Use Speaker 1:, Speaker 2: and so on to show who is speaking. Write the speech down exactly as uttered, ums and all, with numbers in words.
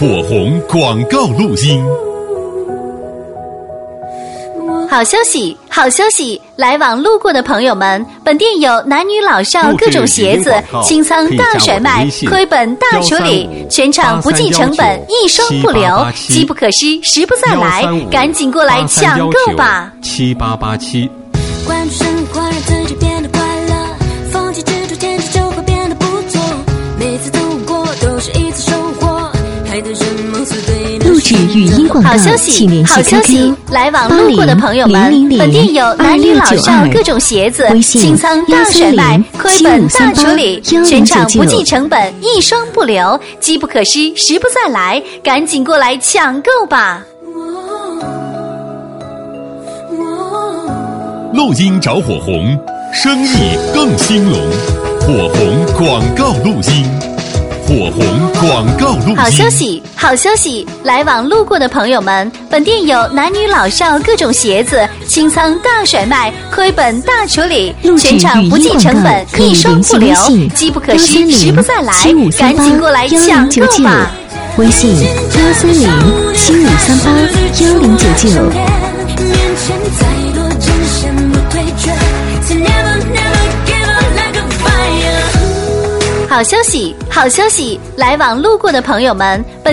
Speaker 1: 火红广告录音。
Speaker 2: 好消息，好消息！来往路过的朋友们，本店有男女老少各种鞋子，清仓大甩卖，亏本大处理，全场不计成本，一双不留，机不可失，时不再来，赶紧过来抢购吧！
Speaker 3: 七八八七。
Speaker 4: 关注生活，让自己变得快乐，放弃执着，坚持就会变得不错。每次度过都是一次收获，还等什么所对的？
Speaker 5: 录制语音广告，
Speaker 2: 好消息，好消息！来往路过的朋友们，本店有男女老少各种鞋子，清仓大甩卖，亏本大处理，全场不计成本，一双不留，机不可失，时不再来，赶紧过来抢购吧！
Speaker 1: 录音找火红，生意更兴隆。火红广告录音，火红广告录音。
Speaker 2: 好消息，好消息！来往路过的朋友们，本店有男女老少各种鞋子，清仓大甩卖，亏本大处理，全场不计成本，一双不留，机不可失，时不再来，赶紧过来抢购吧！
Speaker 5: 微信幺三零七五三八幺零九九。
Speaker 2: 好消息，好消息！来往路过的朋友们，本